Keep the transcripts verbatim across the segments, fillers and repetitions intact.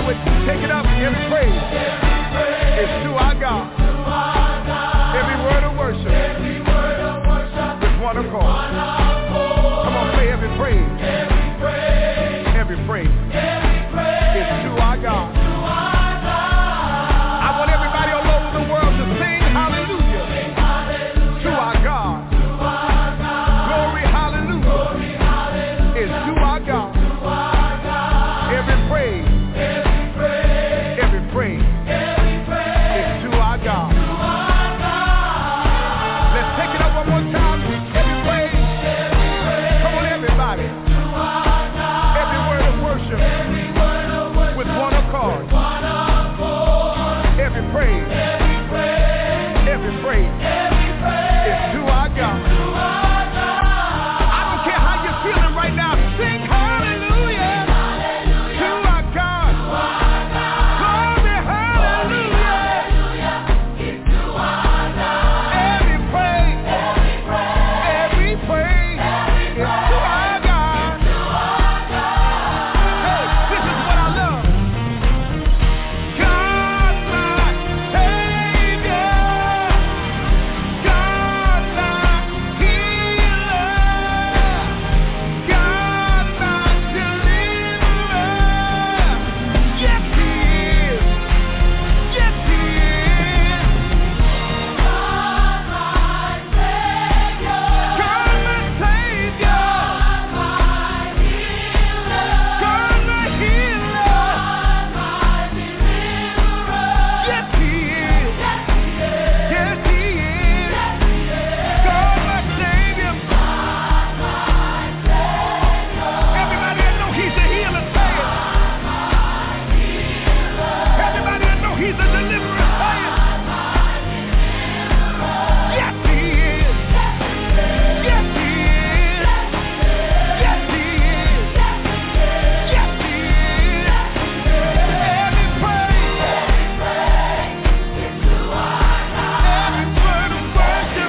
you would take it up. Every praise is to our God. Every word of worship with one accord. Come on, say every praise. Every praise is to our God. I want everybody all over the world to sing hallelujah to our God. Glory, hallelujah is to our God. Every praise, every praise is to our God. Let's take it up one more time. Every praise. Come on, everybody. Every word of worship with one accord. Every praise, every praise is to our God. I don't care how you're feeling right now. Sing hallelujah to our God. Glory, hallelujah. Every praise, every praise is to our God. Hey, this is what I love. God, my Savior. God, my healer. God, my deliverer. Yes, He is. Yes, He is. God, my Savior. God, my Savior. God, my healer. Yes, He is. Yes, He is. God, my Savior. Everybody that know He's a healer, say it. Everybody that know He's a deliverer, say it. Yes, He is. Yes, He is. Yes, He is. Yes, He is. Every praise, every word of worship,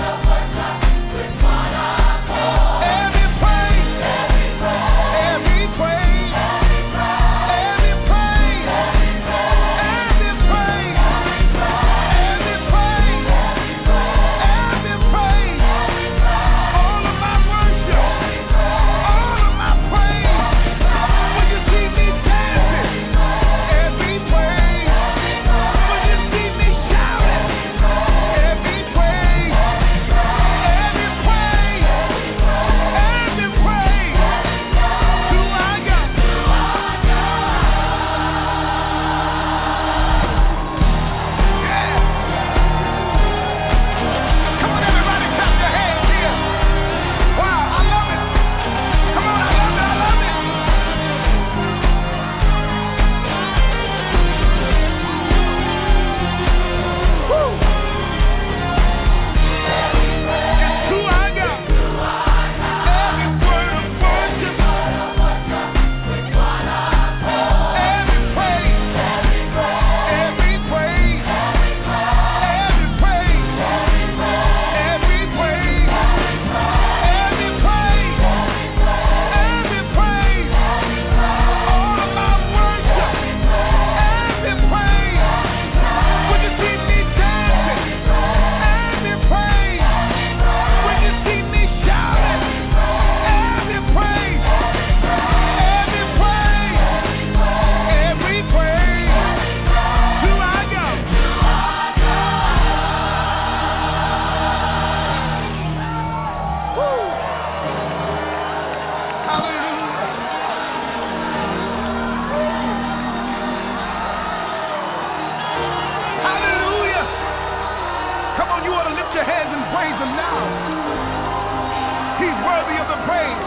every praise, every praise, every praise, every praise, every praise, every praise, all of my worship, all of my praise. When you see me dancing, every praise. When you see me shouting, every praise, every praise, every praise to our God. Yeah. Come on, everybody, clap your hands here. Wow, I love it. Come on, I love it, I love it. Woo. It's to our God. Every word of worship, every praise, every praise, every praise, every praise, every praise, every praise, all of my worship, every praise. When you see me dancing, every praise. When you see me shouting, every praise, every praise, every praise to our God. Woo. Hallelujah. Hallelujah. Come on, you ought to lift your hands and praise Him now. He's worthy of the praise.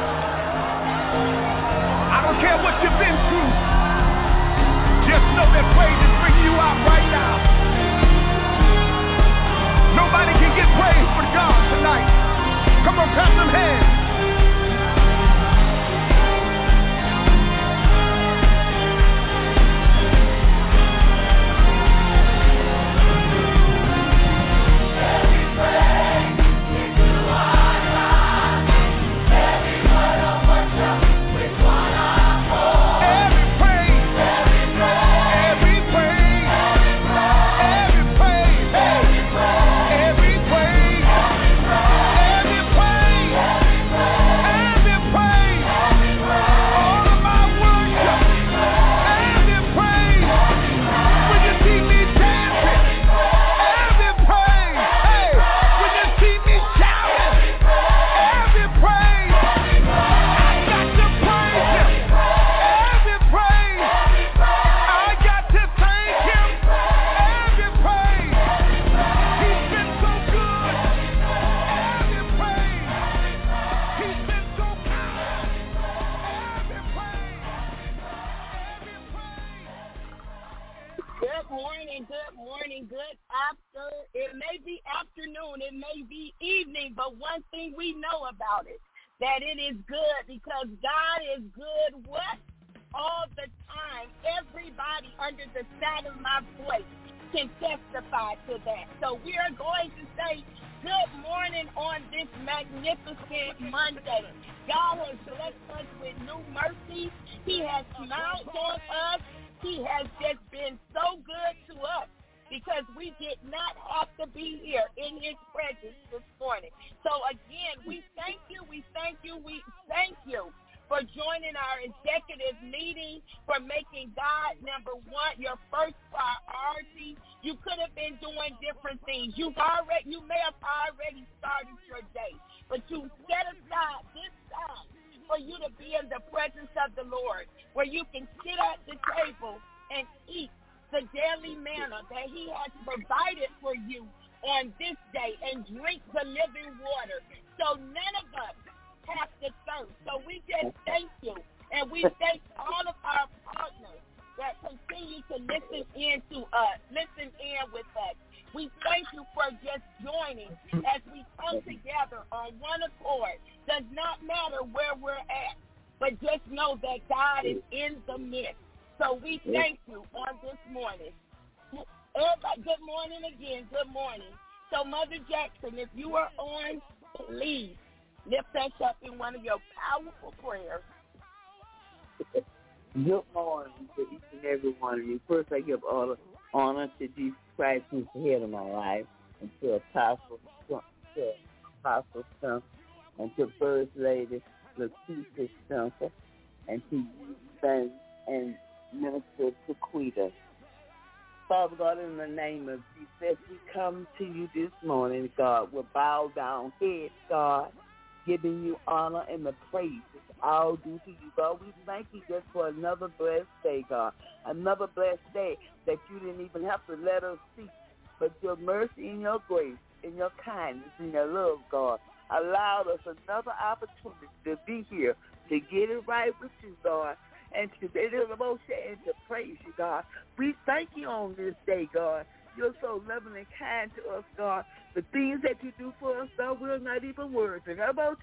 I don't care what you've been through. Just know that praise is bringing you out right now. Nobody can get praise but God tonight. Come on, clap them hands. Every praise, every morning, good morning, good after. It may be afternoon, it may be evening, but one thing we know about it, that it is good because God is good what? All the time. Everybody under the sound of my voice can testify to that. So we are going to say good morning on this magnificent Monday. God has blessed us with new mercy. He has smiled on us. He has just been so good to us because we did not have to be here in his presence this morning. So again, we thank you, we thank you, we thank you for joining our executive meeting, for making God number one, your first priority. You could have been doing different things. You've already, you may have already started your day, but you set aside this time for you to be in the presence of the Lord, where you can sit at the table and eat the daily manna that he has provided for you on this day and drink the living water. So none of us have to thirst. So we just thank you, and we thank all of our partners that continue to listen in to us, listen in with us. We thank you for just joining as we come together on one accord. Does not matter where we're at, but just know that God is in the midst. So we thank you on this morning. Everybody, good morning again. Good morning. So Mother Jackson, if you are on, please lift us up in one of your powerful prayers. Good morning to each and every one of you. First, I give all the honor to Jesus Christ, who's the head of my life, and to Apostle, to Apostle Stump, and to First Lady Lakeisha Stumper, and to you, Ben, and Minister Taquita. Father God, in the name of Jesus, we come to you this morning, God, with bowed down heads, God, giving you honor and the praise. All due to you, God. We thank you just for another blessed day, God. Another blessed day that you didn't even have to let us see. But your mercy and your grace and your kindness and your love, God, allowed us another opportunity to be here, to get it right with you, God, and to be able to and to praise you, God. We thank you on this day, God. You're so loving and kind to us, God. The things that you do for us, God, we're not even worthy. About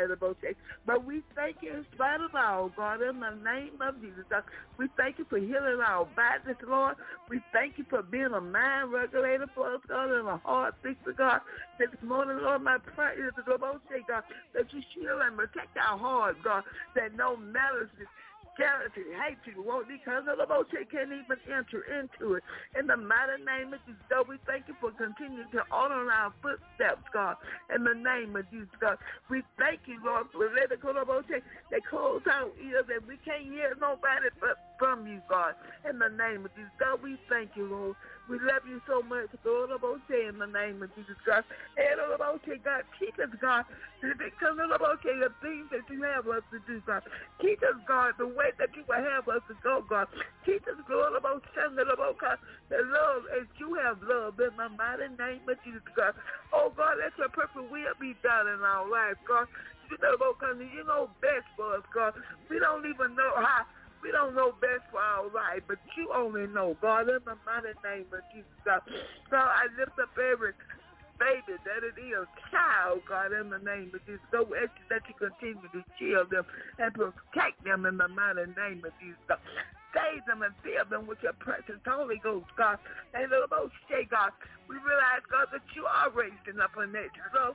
But we thank you in spite of all, God, in the name of Jesus, God. We thank you for healing our bodies, Lord. We thank you for being a mind regulator for us, God, and a heart fixer, God. This morning, Lord, my prayer is to go about God, that you shield and protect our heart, God, that no malice is jealousy, hatred, won't because of the bullshit can't even enter into it. In the mighty name of Jesus, God, we thank you for continuing to honor our footsteps, God. In the name of Jesus, God, we thank you, Lord, for letting go of bullshit that close our ears and we can't hear nobody but from you, God. In the name of Jesus, God, we thank you, Lord. We love you so much, Lord, in the name of Jesus, God. And Lord, God, keep us, God, because of the things that you have us to do, God. Keep us, God, the way that you will have us to go, God. Keep us, Lord, about sending about God, the love as you have love in the mighty name of Jesus, God. Oh, God, let your perfect will be done in our lives, God. You know, God, you know best for us, God. We don't even know how. We don't know best for our life, but you only know, God, in the mighty name of Jesus, God. So I lift up every baby that it is, child, God, in the name of Jesus. So we ask you that you continue to shield them and protect them in the mighty name of Jesus, God. Save them and fill them with your precious Holy Ghost, God. And the most say, God, we realize, God, that you are raising up a nation. So,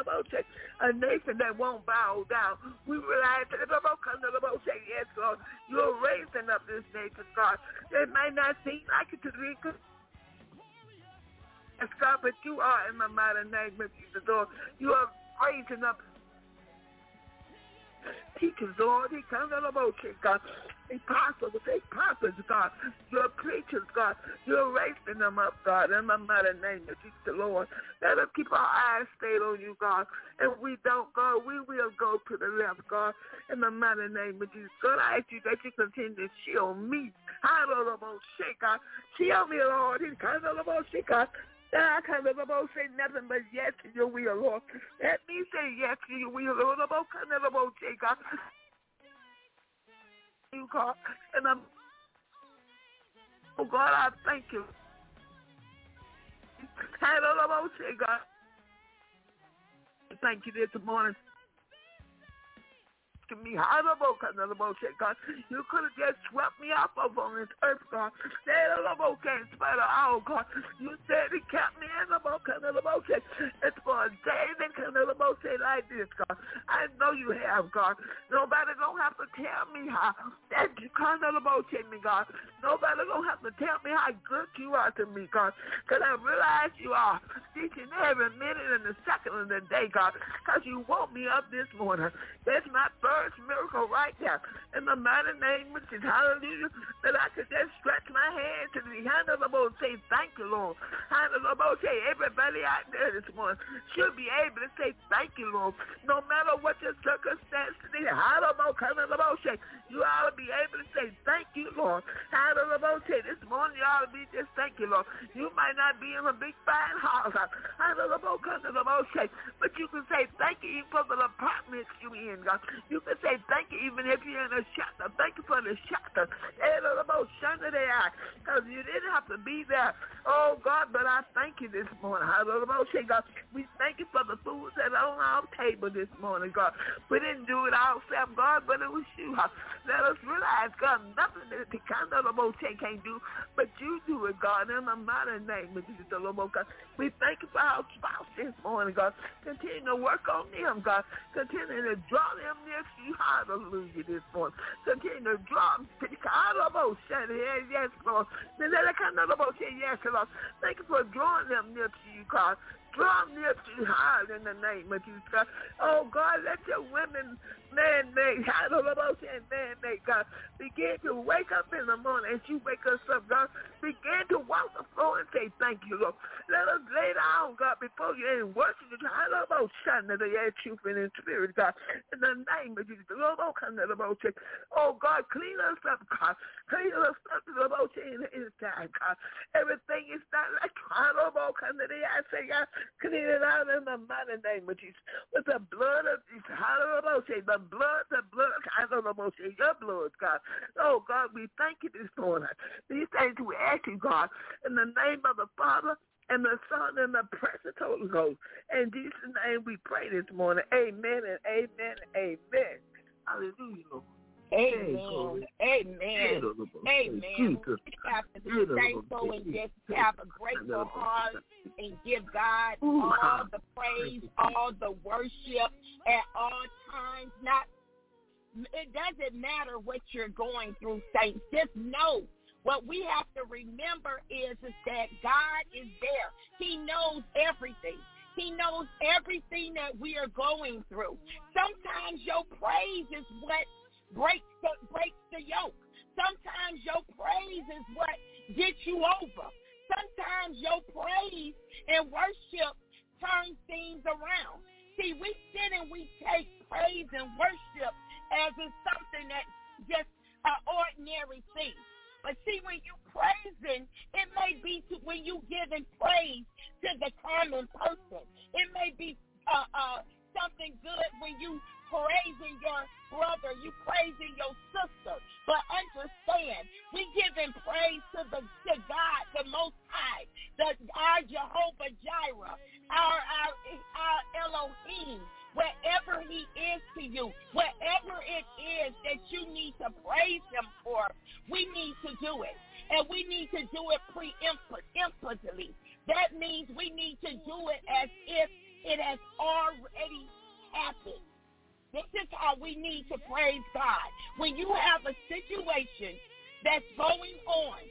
a nation that won't bow down. We realize that, yes, God, you're raising up this nation, God. It may not seem like it to be good. Yes, God, but you are in the mighty name of Jesus, Lord. You are raising up teachers, Lord. He comes on the boat, God. Apostles, take prophets, God. Your preachers, God. You're raising them up, God, in the mighty name of Jesus, Lord. Let us keep our eyes stayed on you, God. And we don't go, we will go to the left, God, in the mighty name of Jesus. God, I ask you that you continue to shield me. I don't know about shit, God. Shield me, Lord. He comes on the boat, God. I can't let them say nothing but yes to your will, Lord. Let me say yes to your will, Lord. I'm going to say, God. You, God. And I'm, oh, God, I thank you. Hallelujah, God. Thank you this morning. To me, God. You could have just swept me off of on this earth, God. In spite of all, God. You said it kept me in the boat. It's for a day like this, God. I know you have, God. Nobody gonna have to tell me how that you kind of me, God. Nobody gonna have to tell me how good you are to me, God. Because I realize you are each and every minute and the second of the day, God. Because you woke me up this morning. That's my first miracle right there. In the mighty name of Jesus, hallelujah, that I could just stretch my hand to the hand of the Lord, say thank you, Lord. Hand of the Lord, say everybody out there this morning should be able to say thank you, Lord. No matter what your circumstances is, hand of the Lord, say you ought to be able to say thank you, Lord. Hand of the Lord, say this morning you ought to be just thank you, Lord. You might not be in a big fine house, hand of the Lord, say, but you can say thank you even for the apartments you in, God. You can say thank you even if you're in a shelter. Thank you for the shelter. Because you didn't have to be there. Oh, God, but I thank you this morning. God, we thank you for the foods that are on our table this morning, God. We didn't do it ourselves, God, but it was you. Let us realize, God, nothing that the kind of the can't do, but you do it, God, in the mighty name of Jesus, God. We thank you for our spouse this morning, God. Continue to work on them, God. Continue to draw them near to you. Hallelujah this morning. Continue to draw them to the yes, Lord. Yes, Lord. Thank you for drawing them near to you, God. Draw them near to you, hard in the name of Jesus, God. Oh, God, let your women, man-made, man-made, God, begin to wake up in the morning as you wake us up, God. Begin to walk the floor and say thank you, Lord. Let us lay down, God, before you and worship you. I love those shining the air, truth and in spirit, God. In the name of Jesus. Oh, God, clean us up, God. Clean us up to the motion inside, God. Everything is not like I say, God. Clean it out in the mighty name of Jesus. With the blood of Jesus. The blood, the blood, I don't know, your blood, God. Oh, God, we thank you this morning. These things we ask you, God, in the name of the Father, and the Son, and the precious Holy Ghost. In Jesus' name we pray this morning. Amen and amen and amen. Hallelujah, Lord. Amen. Amen. Amen. We have to be thankful and just have a grateful heart and give God all the praise, all the worship at all times. Not, it doesn't matter what you're going through, saints. Just know what we have to remember is, is that God is there. He knows everything. He knows everything that we are going through. Sometimes your praise is what breaks the, breaks the yoke. Sometimes your praise is what gets you over. Sometimes your praise and worship turns things around. See, we sit and we take praise and worship as it's something that's just an ordinary thing. But see, when you praising, it may be to, when you giving praise to the common person. It may be uh, uh, something good when you praising your brother, you praising your sister. But understand, we giving praise to the to God, the Most High, the our Jehovah Jireh, our our our Elohim. Wherever he is to you, whatever it is that you need to praise him for, we need to do it. And we need to do it preemptively. That means we need to do it as if it has already happened. This is how we need to praise God. When you have a situation that's going on,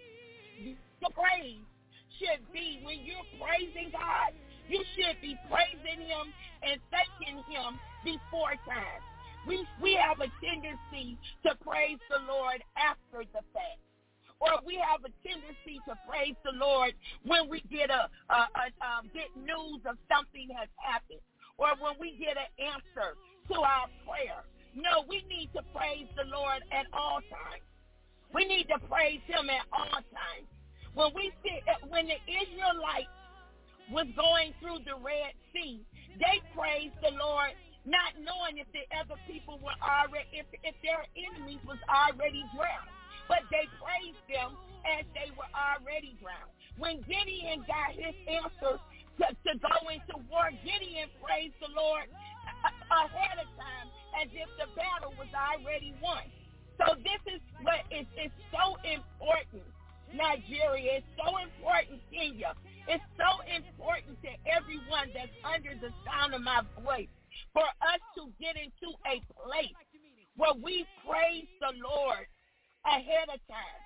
the praise should be, when you're praising God, you should be praising him and thanking him before time. We we have a tendency to praise the Lord after the fact. Or we have a tendency to praise the Lord when we get a, a, a um, get news of something has happened. Or when we get an answer to our prayer. No, we need to praise the Lord at all times. We need to praise him at all times. When we see, when the Israelites was going through the Red Sea, they praised the Lord, not knowing if the other people were already, if, if their enemies was already drowned. but they praised them as they were already drowned. When Gideon got his answer to, to go into war, Gideon praised the Lord ahead of time as if the battle was already won. So this is what is, is so important, Nigeria. It's so important, Kenya. It's so important to everyone that's under the sound of my voice for us to get into a place where we praise the Lord ahead of time.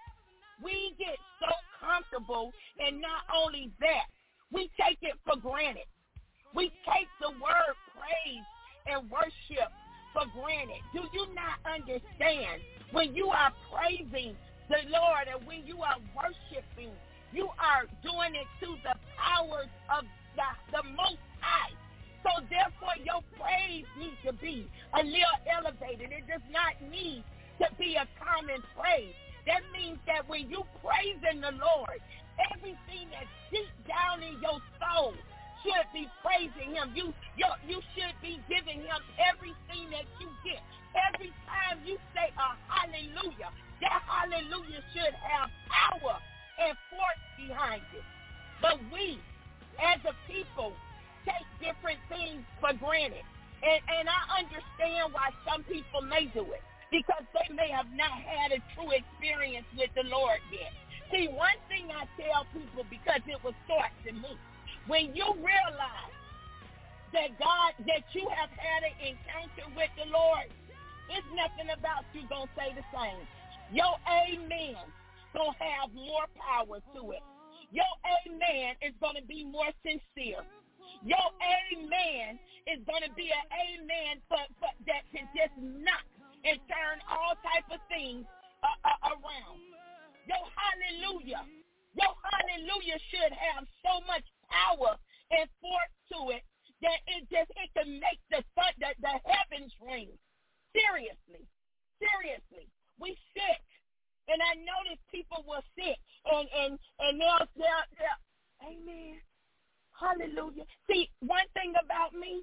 We get so comfortable, and not only that, we take it for granted. We take the word praise and worship for granted. Do you not understand? When you are praising the Lord and when you are worshiping, you are doing it to the powers of the, the Most High. So therefore, your praise needs to be a little elevated. It does not need to be a common praise. That means that when you praising the Lord, everything that's deep down in your soul should be praising him. You, you, you should be giving him everything that you get. Every time you say a hallelujah, that hallelujah should have power and force behind it. But we, as a people, take different things for granted. And, and I understand why some people may do it, because they may have not had a true experience with the Lord yet. See, one thing I tell people, because it was taught to me, when you realize that God, that you have had an encounter with the Lord, it's nothing about you going to say the same. Your amen going to have more power to it. Your amen is going to be more sincere. Your amen is going to be an amen for, for, that can just knock and turn all type of things uh, uh, around. Your hallelujah, your hallelujah should have so much power and force to it that it just it can make the sun, the, the heavens ring. Seriously, seriously, we sick, and I noticed people were sick, and and and they'll they'll, they'll amen, hallelujah. See, one thing about me,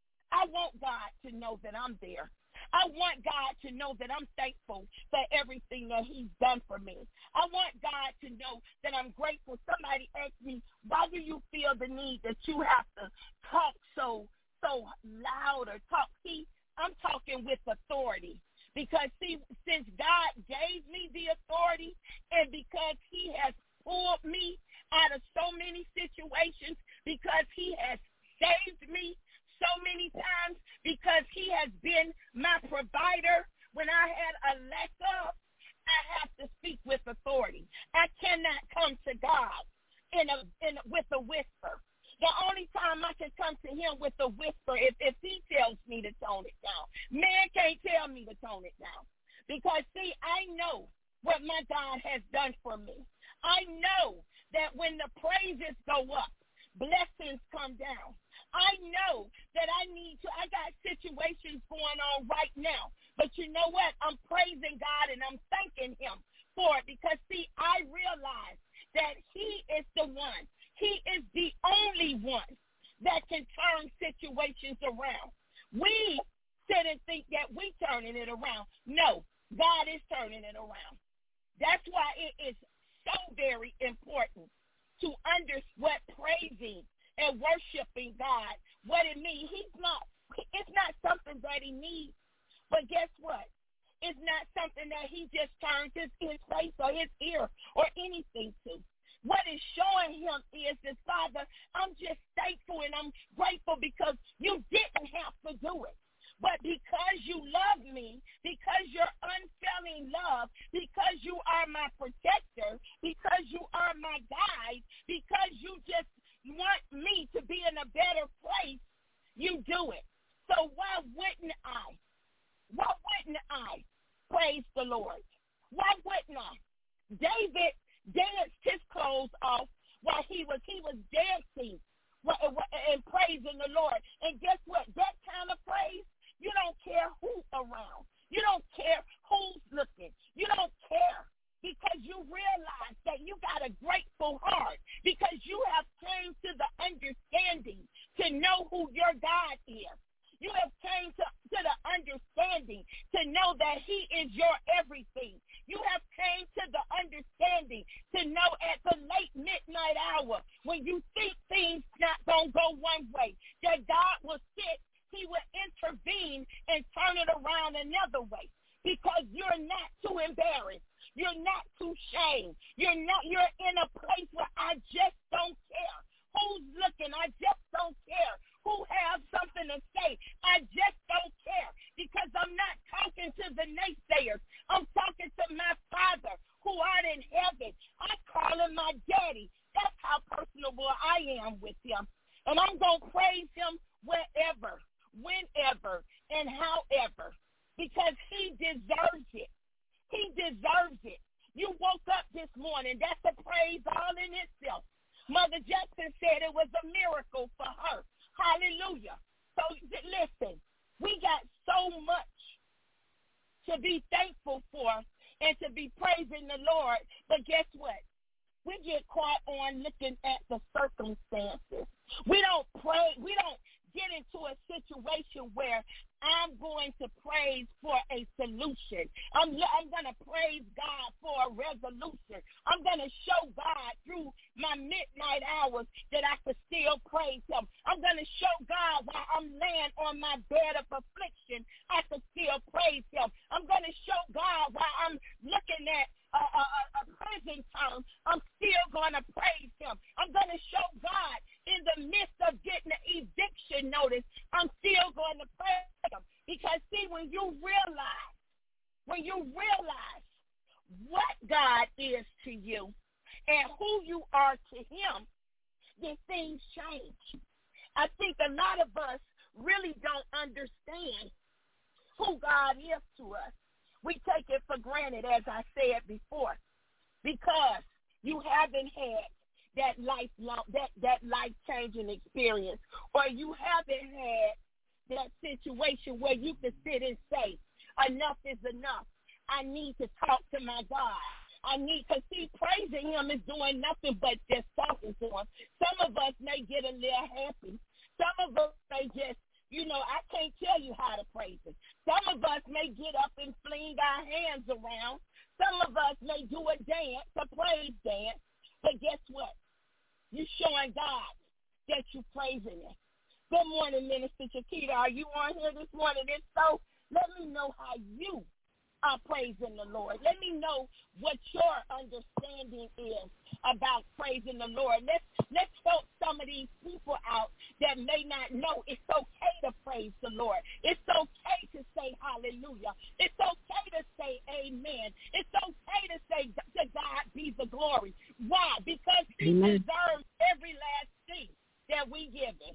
I want God to know that I'm there. I want God to know that I'm thankful for everything that he's done for me. I want God to know that I'm grateful. Somebody asked me, why do you feel the need that you have to talk so, so loud or talk? See, I'm talking with authority. Because, see, since God gave me the authority and because he has pulled me out of so many situations, because he has saved me so many times, because he has been my provider when I had a lack of, I have to speak with authority. I cannot come to God in a, in a, with a whisper. The only time I can come to him with a whisper is if he tells me to tone it down. Man can't tell me to tone it down. Because, see, I know what my God has done for me. I know that when the praises go up, blessings come down. I know that I need to, I got situations going on right now. But you know what? I'm praising God and I'm thanking him for it because, see, I realize that he is the one. He is the only one that can turn situations around. We sit and think that we turning it around. No, God is turning it around. That's why it is so very important to understand what praising and worshiping God, what it means. He's not, it's not something that he needs. But guess what? It's not something that he just turns his, his face or his ear or anything to. What it's showing him is that, Father, I'm just thankful and I'm grateful because you didn't have to do it. But because you love me, because your unfailing love, because you are my protector, because you are my guide, because you just want me to be in a better place, you do it. So why wouldn't I? Why wouldn't I praise the Lord? Why wouldn't I? David danced his clothes off while he was he was dancing and praising the Lord. And guess what? That kind of praise, you don't care who's around. You don't care who's looking. You don't care because you realize that you got a grateful heart because you have came to the understanding to know who your God is. You have came to, to the understanding to know that he is your everything. You have came came to the understanding to know at the late midnight hour, when you think things not going to go one way, that God will sit, he will intervene and turn it around another way, because you're not too embarrassed. You're not too shamed. You're not, you're in a place where I just don't care who's looking. I just don't care who has something to say. I just don't care, because I'm not talking to the naysayers. I'm talking to my Father who art in heaven. I call him my daddy. That's how personable I am with him. And I'm going to praise him wherever, whenever, and however, because he deserves it. He deserves it. You woke up this morning. That's a praise all in itself. Mother Jackson said it was a miracle for her. Hallelujah. So listen, we got so much to be thankful for and to be praising the Lord. But guess what? We get caught on looking at the circumstances. We don't pray. We don't get into a situation where I'm going to praise for a solution. I'm, I'm going to praise God for a resolution. I'm going to show God through my midnight hours that I could still praise him. I'm going to show God while I'm laying on my bed of affliction, I could still praise him. I'm going to show God while I'm looking at a, a, a prison term, I'm still going to praise him. I'm going to show God in the midst of getting an eviction notice, I'm still going to praise him. Because, see, when you realize, when you realize what God is to you and who you are to him, then things change. I think a lot of us really don't understand who God is to us. We take it for granted, as I said before, because you haven't had that lifelong, that, that life-changing experience, or you haven't had that situation where you can sit and say, enough is enough. I need to talk to my God. I need to see praising him is doing nothing but just talking to him. Some of us may get a little happy. Some of us may just, you know, I can't tell you how to praise him. Some of us may get up and fling our hands around. Some of us may do a dance, a praise dance. But guess what? You're showing God that you're praising him. Good morning, Minister Chiquita. Are you on here this morning? If so, let me know how you are praising the Lord. Let me know what your understanding is about praising the Lord. Let's let's help some of these people out that may not know it's okay to praise the Lord. It's okay to say hallelujah. It's okay to say amen. It's okay to say to God be the glory. Why? Because he Amen. Deserves every last thing that we give him.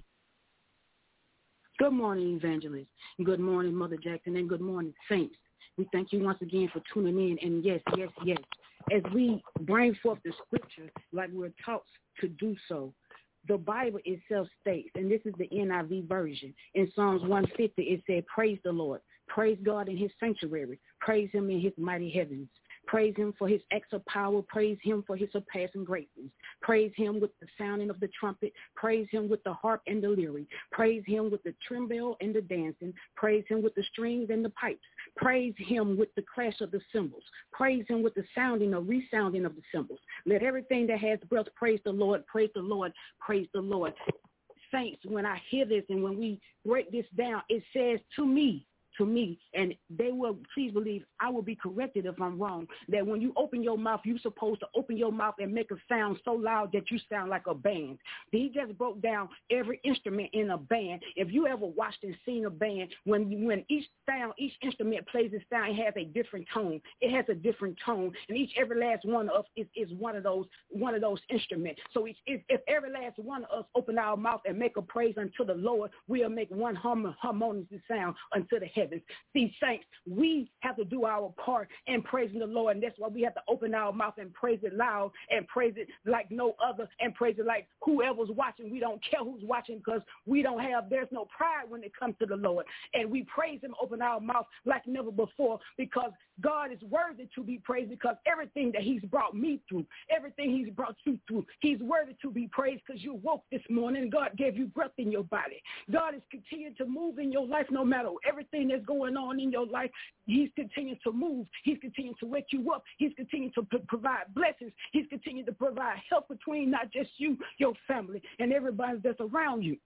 Good morning, Evangelist. Good morning, Mother Jackson, and good morning, Saints. We thank you once again for tuning in. And yes, yes, yes, as we bring forth the scripture like we're taught to do so, the Bible itself states, and this is the N I V version, in Psalms one fifty, it said, praise the Lord. Praise God in his sanctuary. Praise him in his mighty heavens. Praise him for his acts of power. Praise him for his surpassing greatness. Praise him with the sounding of the trumpet. Praise him with the harp and the lyre. Praise him with the timbrel and the dancing. Praise him with the strings and the pipes. Praise him with the clash of the cymbals. Praise him with the sounding or resounding of the cymbals. Let everything that has breath praise the Lord. Praise the Lord. Praise the Lord. Saints, when I hear this and when we break this down, it says to me, to me, and they will, please believe, I will be corrected if I'm wrong, that when you open your mouth, you're supposed to open your mouth and make a sound so loud that you sound like a band. He just broke down every instrument in a band. If you ever watched and seen a band, when when each sound, each instrument plays its sound, it has a different tone. It has a different tone, and each every last one of us is, is one of those one of those instruments. So each, if, if every last one of us open our mouth and make a praise unto the Lord, we'll make one hum, harmonious sound unto the heavens. See, saints, we have to do our part in praising the Lord, and that's why we have to open our mouth and praise it loud and praise it like no other and praise it like whoever's watching. We don't care who's watching because we don't have, there's no pride when it comes to the Lord. And we praise him, open our mouth like never before, because God is worthy to be praised, because everything that he's brought me through, everything he's brought you through, he's worthy to be praised because you woke this morning and God gave you breath in your body. God is continuing to move in your life no matter everything that that's going on in your life, he's continuing to move. He's continuing to wake you up. He's continuing to p- provide blessings. He's continuing to provide help between not just you, your family, and everybody that's around you.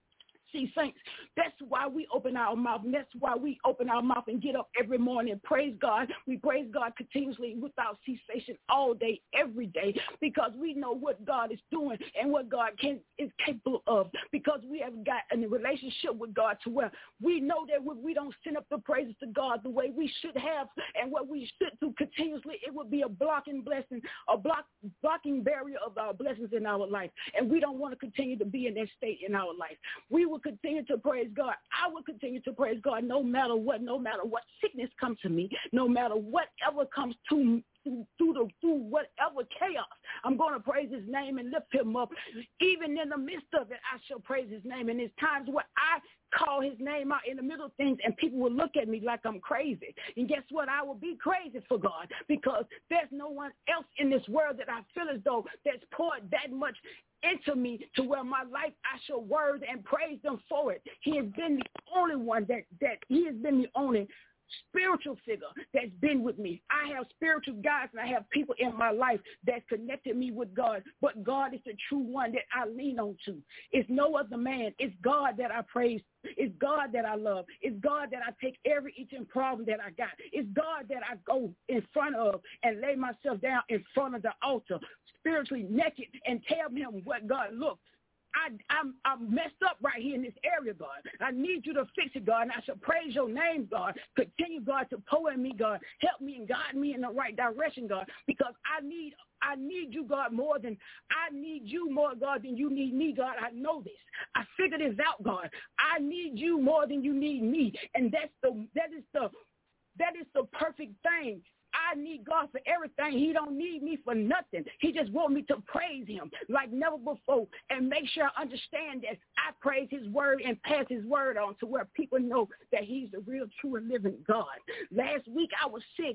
See, saints, that's why we open our mouth, and that's why we open our mouth and get up every morning and praise God. We praise God continuously without cessation all day, every day, because we know what God is doing and what God can is capable of, because we have got a relationship with God to where we know that when we don't send up the praises to God the way we should have and what we should do continuously, it would be a blocking blessing, a block, blocking barrier of our blessings in our life, and we don't want to continue to be in that state in our life. We will continue to praise God. I will continue to praise God no matter what, no matter what sickness comes to me, no matter whatever comes to me. Through, through, the, through whatever chaos, I'm going to praise his name and lift him up. Even in the midst of it, I shall praise his name. And there's times where I call his name out in the middle of things and people will look at me like I'm crazy. And guess what? I will be crazy for God, because there's no one else in this world that I feel as though that's poured that much into me to where my life I shall word and praise them for it. He has been the only one that, that he has been the only spiritual figure that's been with me. I have spiritual guides and I have people in my life that connected me with God, but God is the true one that I lean on to. It's no other man. It's God that I praise. It's God that I love. It's God that I take every each and problem that I got. It's God that I go in front of and lay myself down in front of the altar, spiritually naked, and tell him what God looks. I, I'm, I'm messed up right here in this area, God. I need you to fix it, God, and I shall praise your name, God. Continue, God, to pour in me, God. Help me and guide me in the right direction, God, because I need I need you, God, more than I need you more, God, than you need me, God. I know this. I figured this out, God. I need you more than you need me, and that's the that is the that is the perfect thing. I need God for everything. He don't need me for nothing. He just want me to praise him like never before and make sure I understand that I praise his word and pass his word on to where people know that he's the real, true, and living God. Last week I was sick,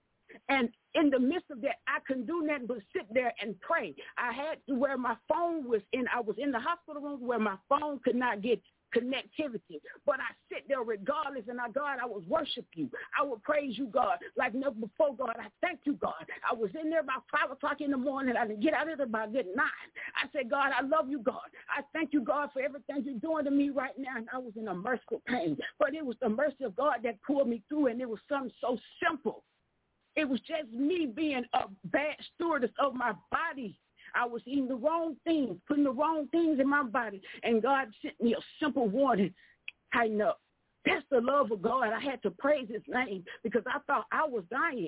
and in the midst of that, I couldn't do nothing but sit there and pray. I had to where my phone was in. I was in the hospital room where my phone could not get connectivity, but I sit there regardless, and I, God, I would worship you. I would praise you, God, like never before, God. I thank you, God. I was in there about five o'clock in the morning. I didn't get out of there about good nine. I said, God, I love you, God. I thank you, God, for everything you're doing to me right now, and I was in a merciful pain, but it was the mercy of God that pulled me through, and it was something so simple. It was just me being a bad stewardess of my body. I was eating the wrong things, putting the wrong things in my body, and God sent me a simple warning, tighten up. That's the love of God. I had to praise his name because I thought I was dying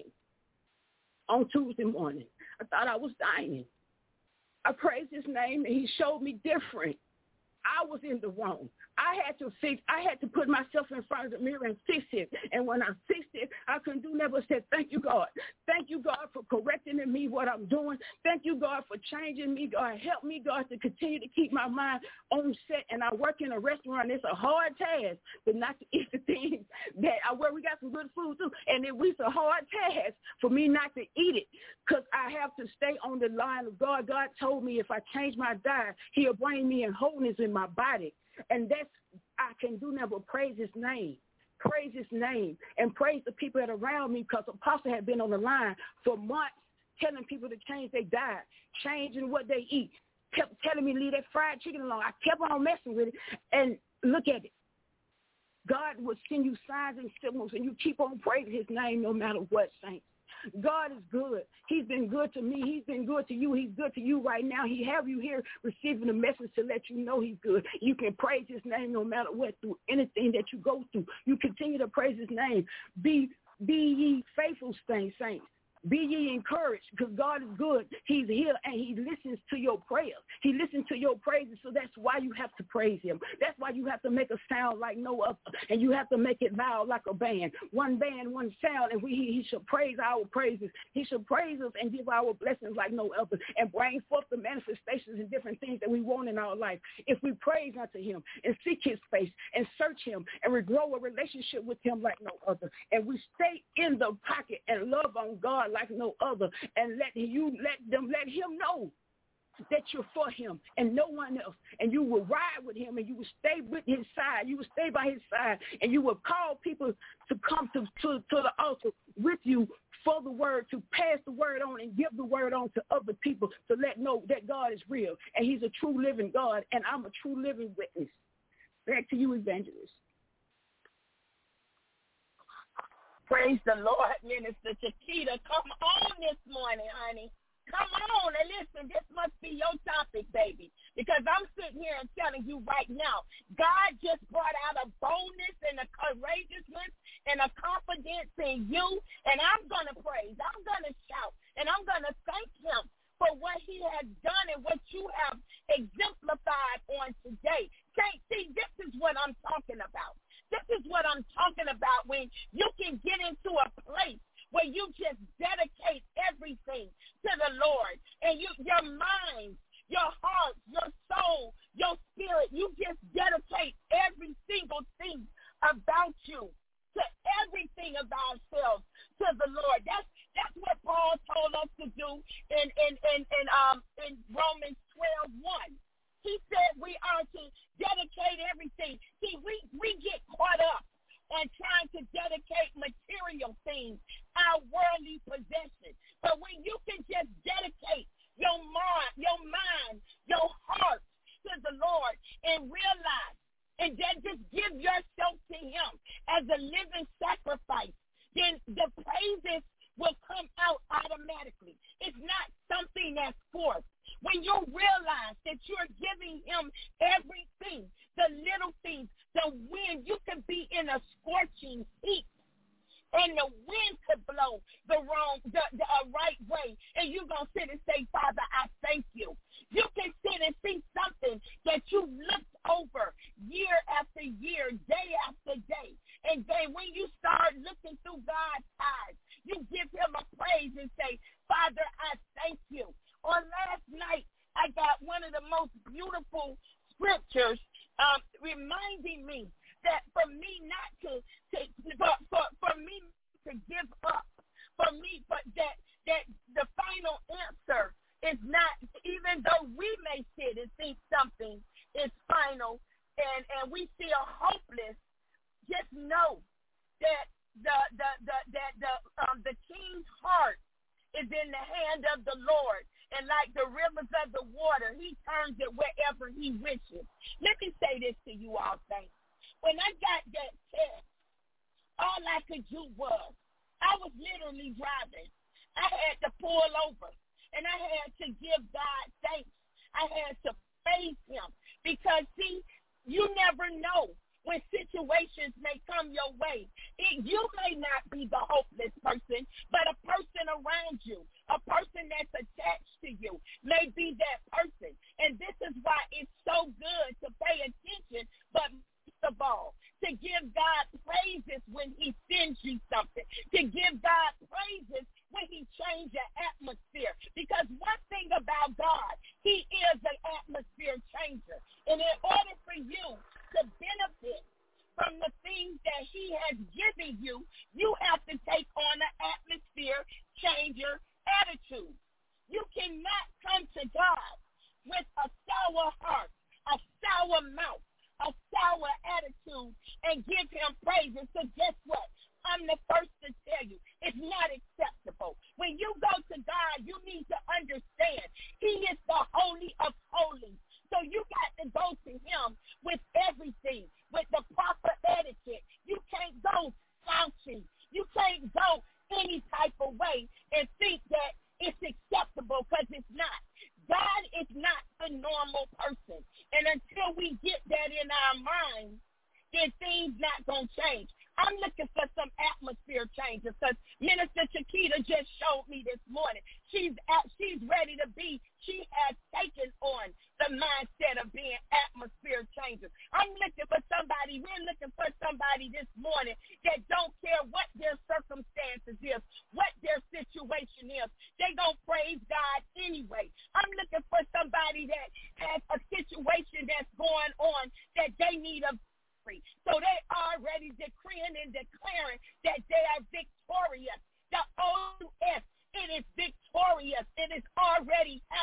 on Tuesday morning. I thought I was dying. I praised his name, and he showed me different. I was in the wrong. I had to fix, I had to put myself in front of the mirror and fix it. And when I fixed it, I couldn't do nothing but say, thank you, God. Thank you, God, for correcting in me what I'm doing. Thank you, God, for changing me, God. Help me, God, to continue to keep my mind on set. And I work in a restaurant. It's a hard task, but not to eat the things that I where we got some good food, too. And it was a hard task for me not to eat it because I have to stay on the line of God. God told me if I change my diet, he'll bring me in wholeness in my body. And that's, I can do nothing but praise his name, praise his name, and praise the people that are around me, because Apostle had been on the line for months telling people to change their diet, changing what they eat, kept telling me to leave that fried chicken alone. I kept on messing with it, and look at it. God will send you signs and symbols, and you keep on praising his name no matter what, saints. God is good. He's been good to me. He's been good to you. He's good to you right now. He have you here receiving a message to let you know he's good. You can praise his name no matter what, through anything that you go through. You continue to praise his name. Be be ye faithful, saints. Be ye encouraged, because God is good. He's here, and he listens to your prayers. He listens to your praises, so that's why you have to praise him. That's why you have to make a sound like no other, and you have to make it loud like a band. One band, one sound, and we, he should praise our praises. He should praise us and give our blessings like no other, and bring forth the manifestations and different things that we want in our life. If we praise unto him and seek his face and search him, and we grow a relationship with him like no other, and we stay in the pocket and love on God like no other, and let you let them let him know that you're for him and no one else, and you will ride with him and you will stay with his side. You will stay by his side, and you will call people to come to, to, to the altar with you for the word, to pass the word on and give the word on to other people to let know that God is real and he's a true living God, and I'm a true living witness. Back to you, Evangelist. Praise the Lord, Minister Chiquita. Come on this morning, honey. Come on and listen. This must be your topic, baby, because I'm sitting here and telling you right now, God just brought out a boldness and a courageousness and a confidence in you, and I'm going to praise. I'm going to shout, and I'm going to thank him for what he has done and what you have exemplified on today. See, this is what I'm talking about. This is what I'm talking about, when you can get into a place where you just dedicate everything to the Lord, and you, your mind, your heart, your soul, your spirit, you just dedicate every single thing about you, to everything about ourselves, to the Lord. That's that's what Paul told us to do in in in, in um in Romans twelve one. He said we are to dedicate everything. See, we, we get caught up on trying to dedicate material things, our worldly possessions. But when you can just dedicate your mind, your mind, your heart to the Lord and realize, and then just give yourself to him as a living sacrifice, then the praises will come out automatically. It's not something that's forced. When you realize that you're giving him everything, the little things, the wind, you can be in a scorching heat, and the wind could blow the wrong, the, the uh, right way, and you're going to sit and say, Father, I thank you. You can sit and see something that you looked over year after year, day after day, and then when you start looking through God's eyes, you give him a praise and say, Father, I thank you. On last night, I got one of the most beautiful scriptures um, reminding me that for me not to, to for, for, for me to give up, for me, but that, that the final answer is not, even though we may sit and think something is final and, and we feel hopeless, just know that the the the that the um the king's heart is in the hand of the Lord, and like the rivers of the water, he turns it wherever he wishes. Let me say this to you all, saints. When I got that test, all I could do was, I was literally driving. I had to pull over, and I had to give God thanks. I had to praise him, because see, you never know when situations may come your way. It, you may not be the hopeless person, but a person around you, a person that's attached to you, may be that person. And this is why it's so good to pay attention, but most of all, to give God praises when he sends you something, to give God praises when he changes your atmosphere. Because one thing about God, he is an atmosphere changer. And in order for you to benefit from the things that he has given you, you have to take on an atmosphere changer attitude. You cannot come to God with a sour heart, a sour mouth, a sour attitude, and give him praises. So guess what? I'm the first to tell you, it's not acceptable. When you go to God, you need to understand he is the holy of holies. So you got to go to him with everything, with the proper etiquette. You can't go slouching. You can't go any type of way and think that it's acceptable, because it's not. God is not the normal person. And until we get that in our minds, then things not going to change. I'm looking for some atmosphere changes, because Minister Chiquita just showed me this morning. She's at, she's ready to be, she has taken on the mindset of being atmosphere changers. I'm looking for somebody, we're looking for somebody this morning that don't care what their circumstances is, what their situation is. They going to praise God anyway. I'm looking for somebody that has a situation that's going on that they need a so they already decreeing and declaring that they are victorious. The O S, it is victorious. It is already happened.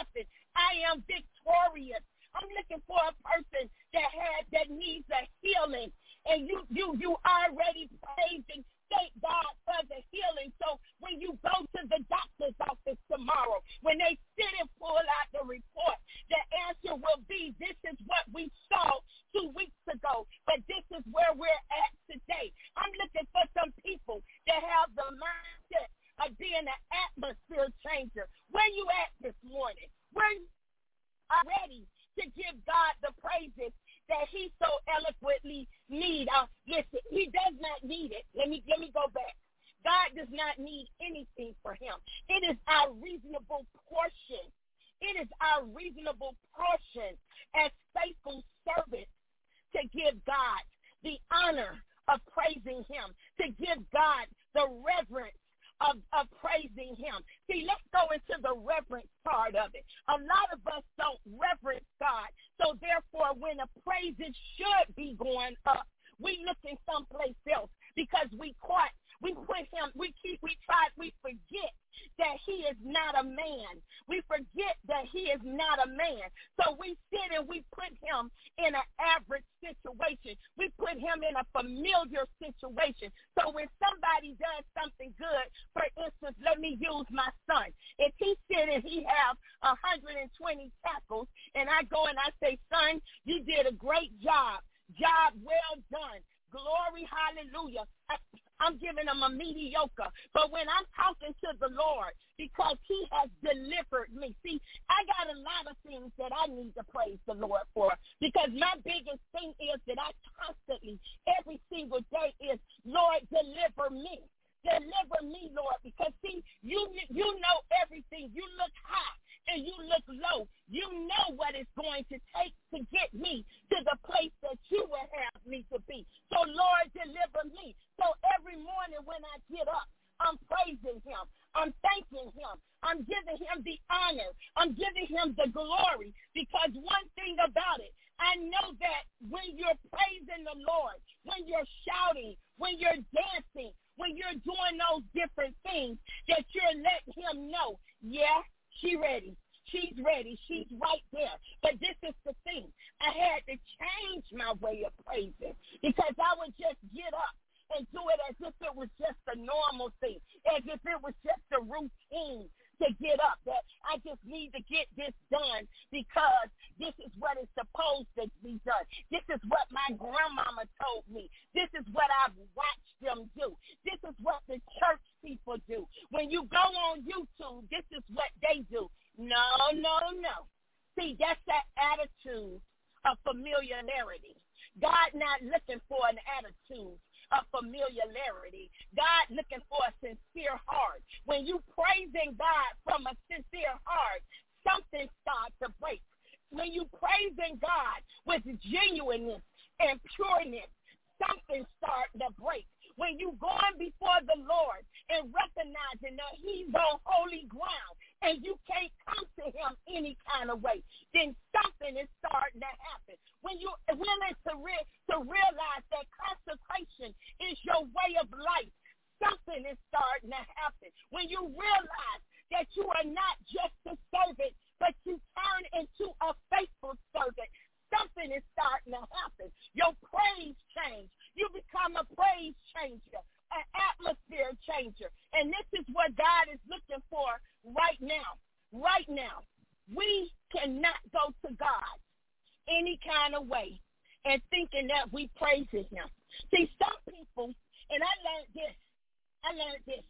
I am victorious. I'm looking for a person that has that needs a healing, and you you you already praised and thank God for the healing. So when you go to the doctor's office tomorrow, when they sit and pull out the report, the answer will be, this is what we saw two weeks ago, but this is where we're at today. I'm looking for some people that have the mindset of being an atmosphere changer. Where you at this morning? Where you are ready to give God the praises that he so eloquently need. Uh, listen, he does not need it. Let me let me go back. God does not need anything for him. It is our reasonable portion. It is our reasonable portion as faithful servants to give God the honor of praising him, to give God the reverence Of, of praising him. See, let's go into the reverence part of it. A lot of us don't reverence God. So therefore, when the praises should be going up, we looking someplace else because we caught, we put him, we keep, we try, we forget that he is not a man. We forget that he is not a man. So we sit and we put him in an average situation. We put him in a familiar situation. So when somebody does something good, for instance, let me use my son. If he sit and he have one hundred twenty tackles, and I go and I say, son, you did a great job. Job well done. Glory, hallelujah. I, I'm giving him a mediocre. But when I'm talking to the Lord, because he has delivered me. See, I got a lot of things that I need to praise the Lord for, because my biggest thing is that I constantly, every single day is, Lord, deliver me. Deliver me, Lord, because, see, you you know everything. You look high and you look low. You know what it's going to take to get me to the place that you would have me to be. So, Lord, deliver me. So every morning when I get up, I'm praising him. I'm thanking him. I'm giving him the honor. I'm giving him the glory, because one thing about it, I know that when you're praising the Lord, when you're shouting, when you're dancing, when you're doing those different things, that you're letting him know, yeah, she ready. She's ready. She's right there. But this is the thing. I had to change my way of praising, because I would just get up and do it as if it was just a normal thing, as if it was just a routine to get up, that I just need to get this done because this is what is supposed to be done. This is what my grandmama told me. This is what I've watched them do. This is what the church people do. When you go on YouTube, this is what they do. No, no, no. See, that's that attitude of familiarity. God not looking for an attitude of familiarity. God looking for a sincere heart. When you praising God from a sincere heart, something starts to break. When you praising God with genuineness and pureness, something starts to break. When you going before the Lord and recognizing that he's on holy ground and you can't come to him any kind of way, then something is starting to happen. When you're willing to, re- to realize that consecration is your way of life, something is starting to happen. When you realize that you are not just a servant, but you turn into a faithful servant, something is starting to happen. Your praise change. You become a praise changer, an atmosphere changer. And this is what God is looking for right now. Right now. We cannot go to God any kind of way and thinking that we praising him. See, some people, and I learned this, I learned this.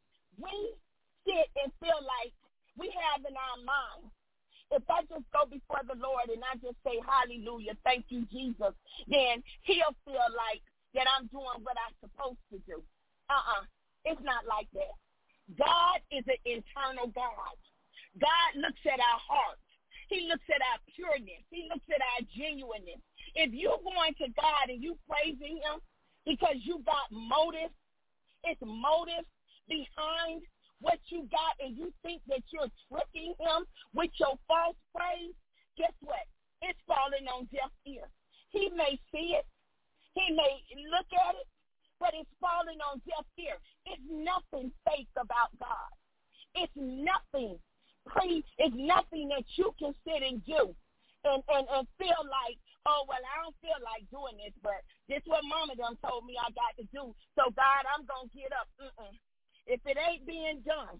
We sit and feel like we have in our mind, if I just go before the Lord and I just say, hallelujah, thank you, Jesus, then he'll feel like that I'm doing what I'm supposed to do. Uh-uh. It's not like that. God is an internal God. God looks at our hearts. He looks at our pureness. He looks at our genuineness. If you're going to God and you praising him because you got motive, it's motive behind what you got, and you think that you're tricking him with your false praise, guess what? It's falling on deaf ears. He may see it. He may look at it, but it's falling on deaf ears. It's nothing fake about God. It's nothing pre it's nothing that you can sit and do and, and, and feel like, oh, well, I don't feel like doing this, but this what mama done told me I got to do. So, God, I'm going to get up. Mm-mm. If it ain't being done,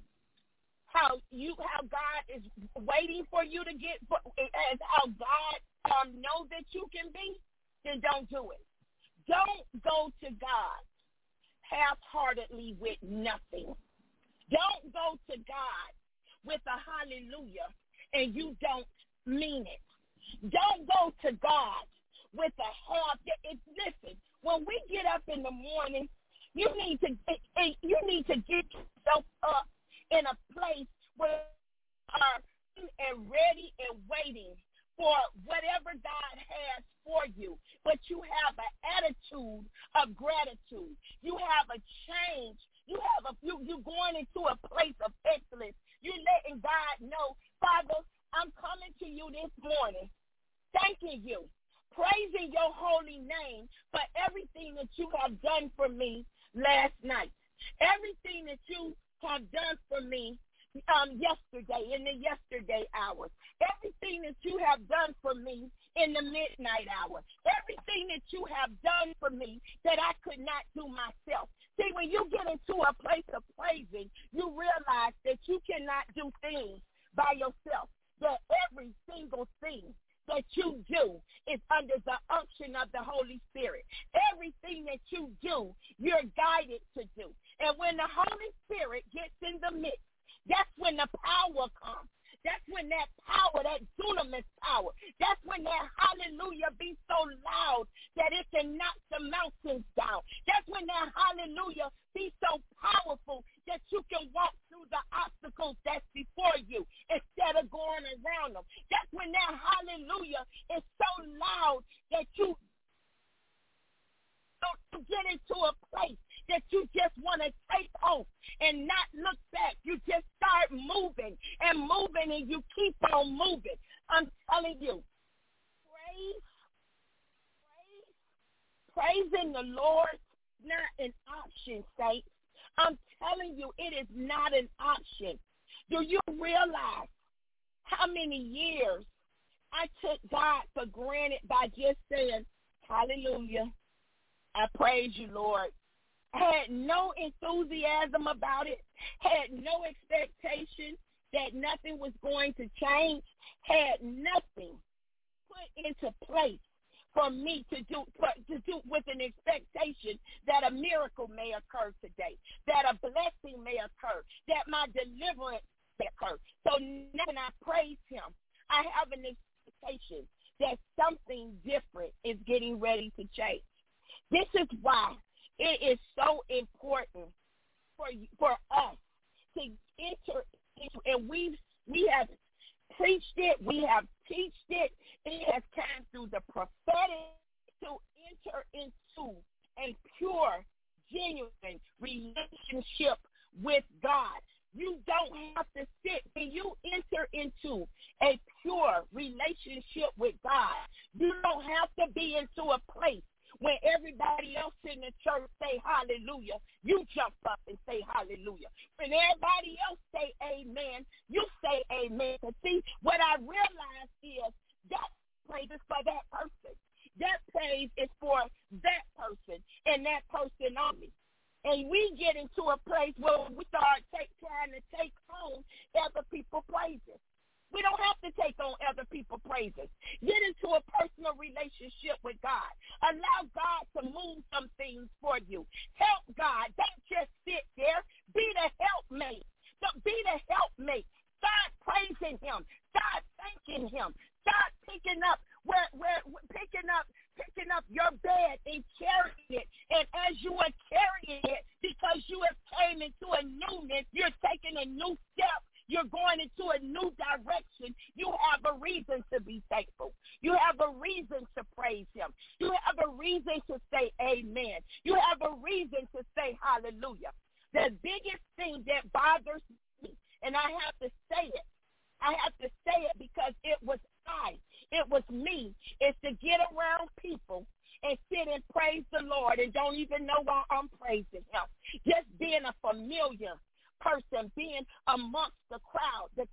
how you, how God is waiting for you to get, as how God um, knows that you can be, then don't do it. Don't go to God half-heartedly with nothing. Don't go to God with a hallelujah and you don't mean it. Don't go to God with a half. It's, listen, when we get up in the morning, you need to get, you need to get yourself up in a place where you are and ready and waiting for whatever God has for you. But you have an attitude of gratitude. You have a change. You have a you you going into a place of excellence. You letting God know, Father, I'm coming to you this morning, thanking you, praising your holy name for everything that you have done for me last night, everything that you have done for me um, yesterday, in the yesterday hours, everything that you have done for me in the midnight hour, everything that you have done for me that I could not do myself. See, when you get into a place of praising, you realize that you cannot do things by yourself, that every single thing that you do is under the unction of the Holy Spirit. Everything that you do, you're guided to do. And when the Holy Spirit gets in the mix, that's when the power comes. That's when that power, that dunamis power, that's when that hallelujah be so loud that it can knock the mountains down. That's when that hallelujah be so powerful that you can walk through the obstacles that's before you instead of going around them. That's when that hallelujah is so loud that you don't get into a place that you just want to take off and not look back. You just start moving and moving and you keep on moving. I'm telling you, praise, praise, praising the Lord, not an option, saints. I'm telling you, it is not an option. Do you realize how many years I took God for granted by just saying, hallelujah, I praise you, Lord. Had no enthusiasm about it, had no expectation that nothing was going to change, had nothing put into place for me to do to do with an expectation that a miracle may occur today, that a blessing may occur, that my deliverance may occur. So now when I praise him, I have an expectation that something different is getting ready to change. This is why it is so important for for us to enter into, and we we have preached it, we have teached it, it has come through the prophetic to enter into a pure, genuine relationship with God. You don't have to sit. When you enter into a pure relationship with God, you don't have to be into a place when everybody else in the church say hallelujah, you jump up and say hallelujah. When everybody else say amen, you say amen. Because see, what I realize is that praise is for that person. That praise is for that person and that person only. And we get into a place where we start take, trying to take home other people's praises. We don't have to take on other people's praises. Get into a personal relationship with God. Allow God to move some things for you. Help God. Don't just sit there. Be the helpmate. Be the helpmate. Start praising him. Start thanking him. Start picking up where where picking up picking up your bed and carrying it. And as you are carrying it, because you have came into a newness, you're taking a new step. You're going into a new direction. You have a reason to be thankful. You have a reason to praise him. You have a reason to say amen. You have a reason to say hallelujah. The biggest thing that bothers me, and I have to say it, I have to say it because it was I, it was me, is to get around people and sit and praise the Lord and don't even know why I'm praising him. Just being a familiar person, being amongst the crowd. The crowd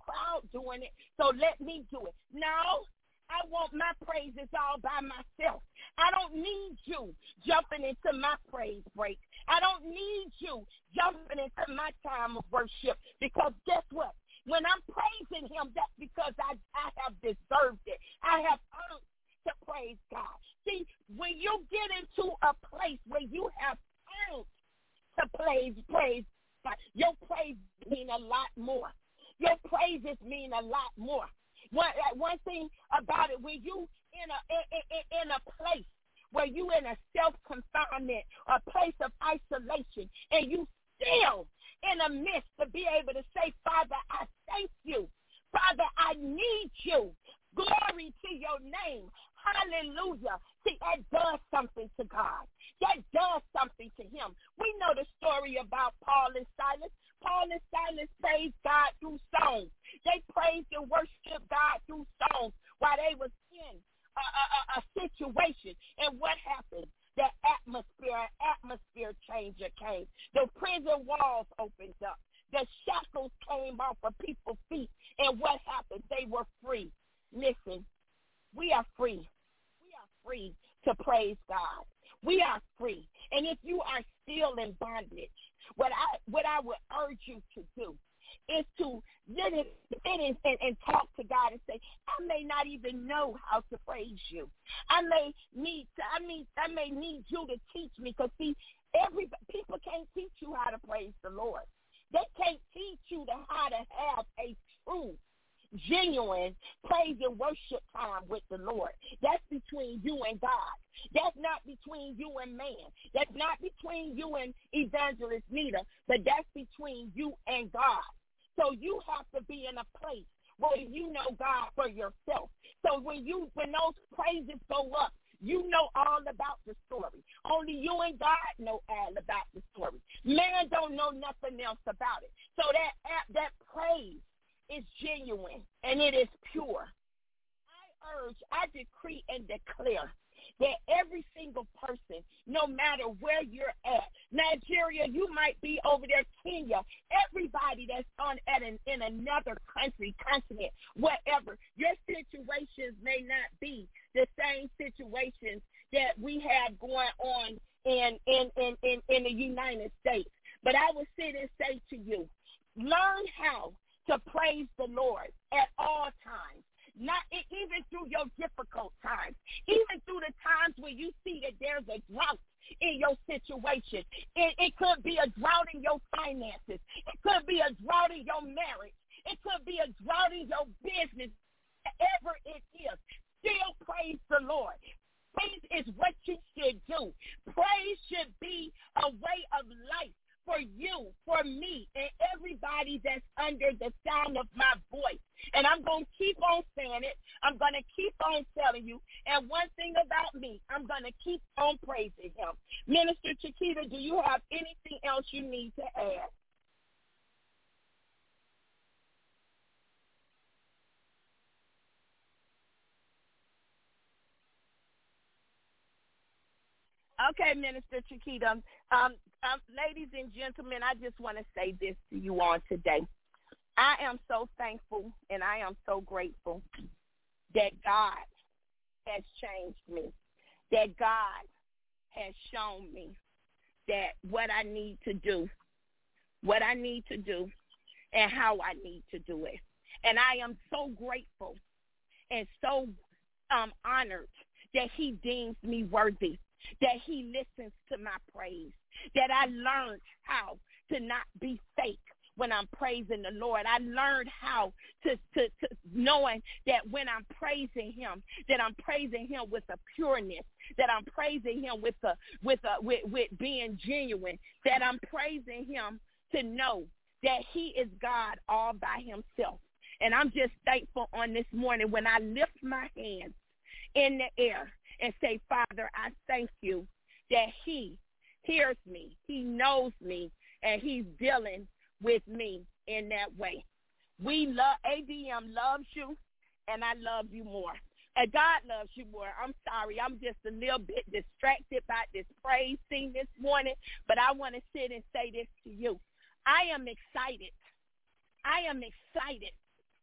doing it, so let me do it. No, I want my praises all by myself. I don't need you jumping into my praise break. I don't need you jumping into my time of worship, because guess what? When I'm praising him, that's because I, I have deserved it. I have earned to praise God. See, when you get into a place where you have earned to praise, praise God, your praise mean a lot more. Your praises mean a lot more. One, one thing about it, when you in a in, in a place where you in a self-confinement, a place of isolation, and you still in a midst to be able to say, Father, I thank you. Father, I need you. Glory to your name. Hallelujah. See, that does something to God. That does something to him. We know the story about Paul and Silas. Paul and Silas praised God through songs. They praised and worshiped God through songs while they was in a, a, a situation. And what happened? The atmosphere, atmosphere changer came. The prison walls opened up. The shackles came off of people's feet. And what happened? They were free. Listen, we are free. We are free to praise God. We are free. And if you are still in bondage, what I what I would urge you to do is to sit in, and, and, and talk to God and say, I may not even know how to praise you. I may need to, I mean, I may need you to teach me, because see, every people can't teach you how to praise the Lord. They can't teach you to how to have a true, genuine praise and worship time with the Lord. That's between you and God. That's not between you and man. That's not between you and Evangelist Nita, but that's between you and God. So you have to be in a place where you know God for yourself. So when you when those praises go up, you know all about the story. Only you and God know all about the story. Man don't know nothing else about it. So that that praise is genuine and it is pure. I urge, I decree and declare that every single person, no matter where you're at, Nigeria, you might be over there, Kenya, everybody that's on at an, in another country, continent, whatever, your situations may not be the same situations that we have going on in, in, in, in, in the United States. But I would sit and say to you, learn how to praise the Lord at all times. Not even through your difficult times, even through the times where you see that there's a drought in your situation. It, it could be a drought in your finances. It could be a drought in your marriage. It could be a drought in your business. Whatever it is, still praise the Lord. Praise is what you should do. Praise should be a way of life for you, for me, and everybody that's under the sound of my voice. And I'm going to keep on saying it. I'm going to keep on telling you. And one thing about me, I'm going to keep on praising him. Minister Chiquita, do you have anything else you need to add? Okay, Minister Chiquita. Um, um, ladies and gentlemen, I just want to say this to you on today. I am so thankful and I am so grateful that God has changed me, that God has shown me that what I need to do, what I need to do, and how I need to do it. And I am so grateful and so um, honored that he deems me worthy, that he listens to my praise, that I learned how to not be fake when I'm praising the Lord. I learned how to, to, to knowing that when I'm praising him, that I'm praising him with a pureness, that I'm praising him with a with a with, with being genuine, that I'm praising him to know that he is God all by himself. And I'm just thankful on this morning when I lift my hands in the air and say, Father, I thank you that he hears me, he knows me, and he's dealing with me in that way. We love, A D M loves you, and I love you more. And God loves you more. I'm sorry, I'm just a little bit distracted by this praise thing this morning, but I want to sit and say this to you. I am excited. I am excited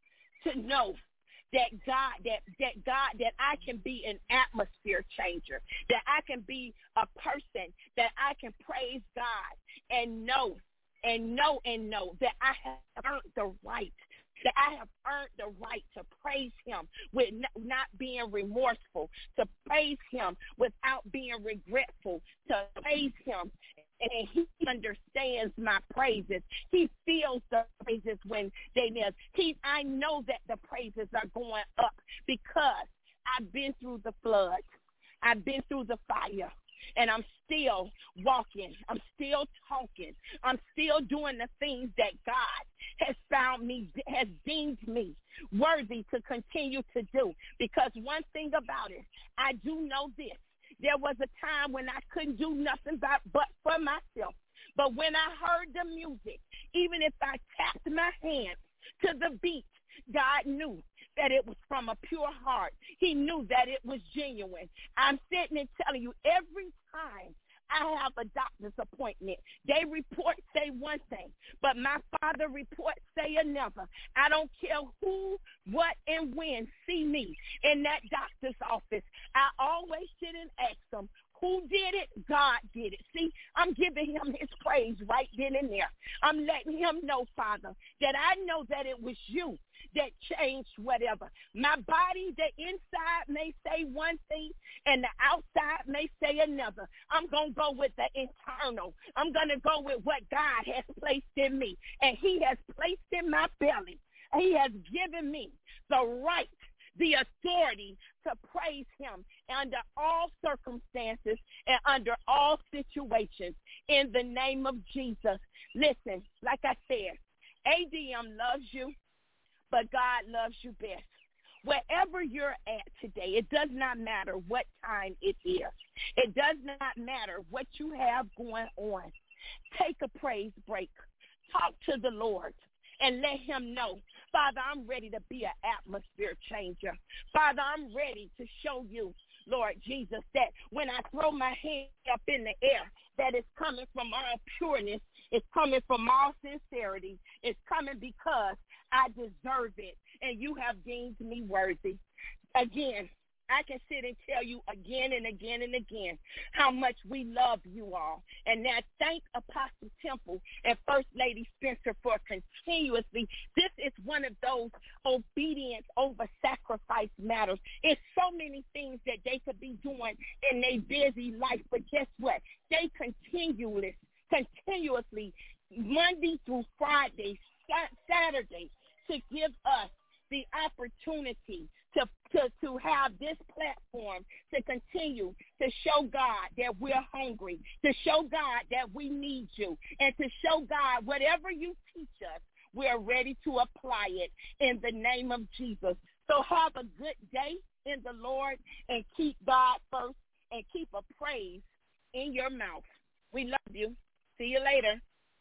to know that God, that, that God, that I can be an atmosphere changer, that I can be a person, that I can praise God and know, and know and know that I have earned the right, that I have earned the right to praise him with not being remorseful, to praise him without being regretful, to praise him. And he understands my praises. He feels the praises when they live. He, I know that the praises are going up because I've been through the flood. I've been through the fire. And I'm still walking. I'm still talking. I'm still doing the things that God has found me, has deemed me worthy to continue to do. Because one thing about it, I do know this. There was a time when I couldn't do nothing but, but for myself. But when I heard the music, even if I tapped my hands to the beat, God knew that it was from a pure heart. He knew that it was genuine. I'm sitting and telling you, every time I have a doctor's appointment, they report say one thing, but my Father report say another. I don't care who, what, and when see me in that doctor's office. I always sit and ask them, who did it? God did it. See, I'm giving him his praise right then and there. I'm letting him know, Father, that I know that it was you that changed whatever. My body, the inside may say one thing and the outside may say another. I'm going to go with the internal. I'm going to go with what God has placed in me. And he has placed in my belly. He has given me the right, the authority to praise him under all circumstances and under all situations in the name of Jesus. Listen, like I said, A D M loves you, but God loves you best. Wherever you're at today, it does not matter what time it is. It does not matter what you have going on. Take a praise break. Talk to the Lord and let him know, Father, I'm ready to be an atmosphere changer. Father, I'm ready to show you, Lord Jesus, that when I throw my hand up in the air, that it's coming from all pureness. It's coming from all sincerity. It's coming because I deserve it, and you have deemed me worthy. Again, I can sit and tell you again and again and again how much we love you all. And now thank Apostle Temple and First Lady Spencer for continuously. This is one of those obedience over sacrifice matters. It's so many things that they could be doing in their busy life, but guess what? They continuously, continuously, Monday through Friday, Saturday, to give us the opportunity to, to, to have this platform to continue to show God that we're hungry, to show God that we need you, and to show God whatever you teach us, we're ready to apply it in the name of Jesus. So have a good day in the Lord and keep God first and keep a praise in your mouth. We love you. See you later.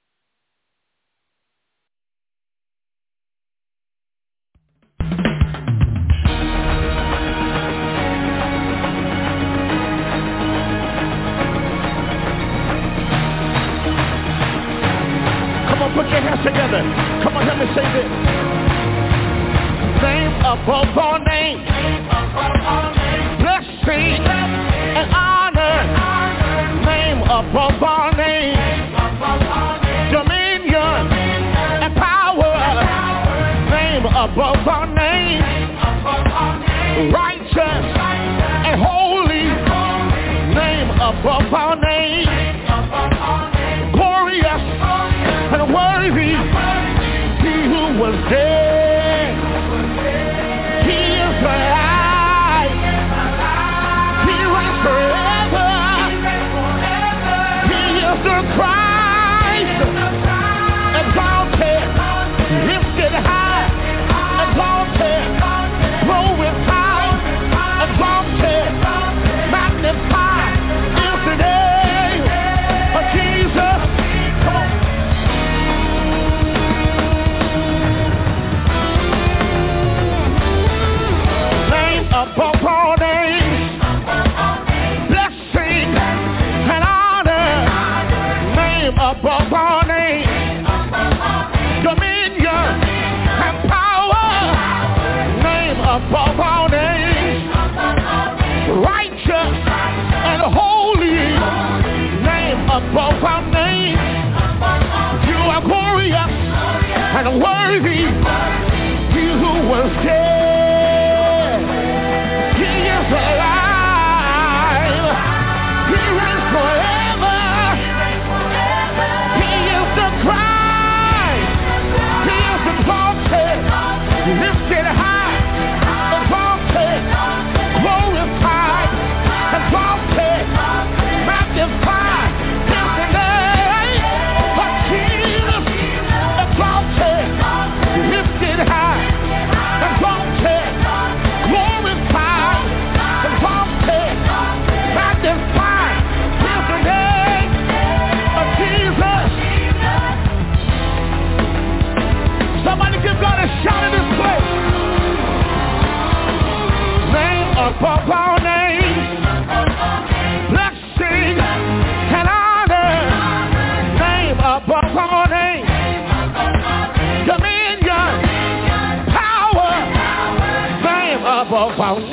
Put your hands together. Come on, help me say this. Name above all names. Blessing and honor. Name above all names. Dominion and power. Name above all names. Righteous and holy. Name above all names. Glorious and worthy, he who was dead, he is alive, he reigns forever, he is the Christ, exalted, lifted high, exalted, glorified, exalted, magnified, is the name of Jesus. Come on. above all names, righteous and holy, name above all names. You are glorious and worthy. He who was dead, he is alive. He reigns forever. He is the Christ. He is exalted, lifted high, exalted, glorified, exalted, magnified. Is the name of Jesus, exalted, lifted high, exalted, glorified, exalted, magnified. Is the name of Jesus. Somebody give God a shout in this place. Name above all names, blessing and honor. Name above all names, dominion, power. Name above all names.